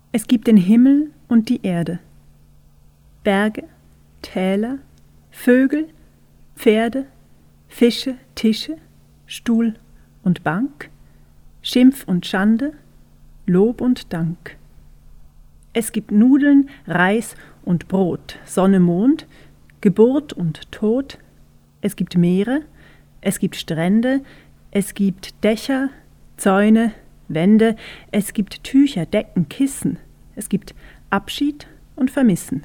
Es gibt den Himmel und die Erde, Berge, Täler, Vögel, Pferde, Fische, Tische, Stuhl und Bank, Schimpf und Schande, Lob und Dank. Es gibt Nudeln, Reis und Brot, Sonne, Mond, Geburt und Tod. Es gibt Meere, es gibt Strände, es gibt Dächer, Zäune, Wände, es gibt Tücher, Decken, Kissen, es gibt Abschied und Vermissen.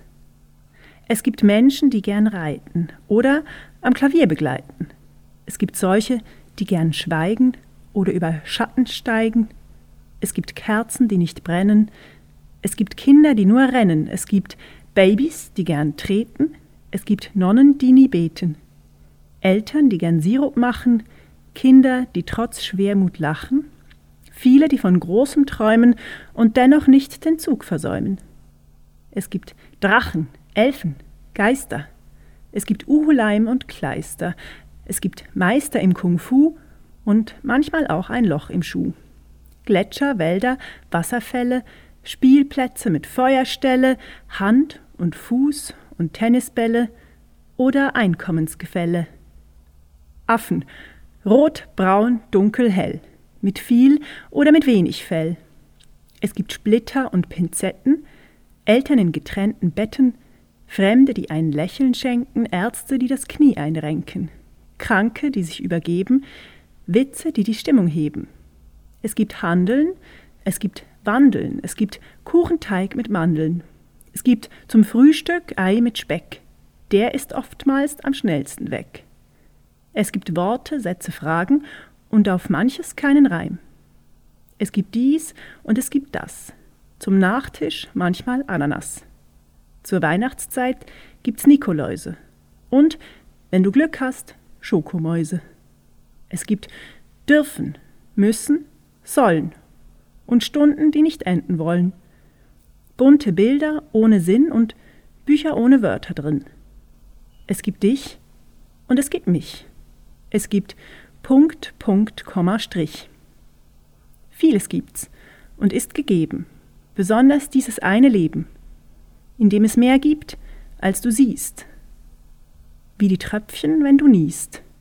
Es gibt Menschen, die gern reiten oder am Klavier begleiten. Es gibt solche, die gern schweigen oder über Schatten steigen. Es gibt Kerzen, die nicht brennen. Es gibt Kinder, die nur rennen. Es gibt Babys, die gern treten. Es gibt Nonnen, die nie beten. Eltern, die gern Sirup machen. Kinder, die trotz Schwermut lachen. Viele, die von Großem träumen und dennoch nicht den Zug versäumen. Es gibt Drachen, Elfen, Geister. Es gibt Uhuleim und Kleister. Es gibt Meister im Kung-Fu und manchmal auch ein Loch im Schuh. Gletscher, Wälder, Wasserfälle, Spielplätze mit Feuerstelle, Hand und Fuß und Tennisbälle oder Einkommensgefälle. Affen, rot, braun, dunkel, hell, mit viel oder mit wenig Fell. Es gibt Splitter und Pinzetten, Eltern in getrennten Betten, Fremde, die ein Lächeln schenken, Ärzte, die das Knie einrenken, Kranke, die sich übergeben, Witze, die die Stimmung heben. Es gibt Handeln, es gibt Wandeln, es gibt Kuchenteig mit Mandeln. Es gibt zum Frühstück Ei mit Speck, der ist oftmals am schnellsten weg. Es gibt Worte, Sätze, Fragen und auf manches keinen Reim. Es gibt dies und es gibt das. Zum Nachtisch manchmal Ananas. Zur Weihnachtszeit gibt's Nikoläuse. Und, wenn du Glück hast, Schokomäuse. Es gibt dürfen, müssen, sollen und Stunden, die nicht enden wollen. Bunte Bilder ohne Sinn und Bücher ohne Wörter drin. Es gibt dich und es gibt mich. Es gibt Punkt, Punkt, Komma, Strich. Vieles gibt's und ist gegeben, besonders dieses eine Leben, in dem es mehr gibt, als du siehst, wie die Tröpfchen, wenn du niest.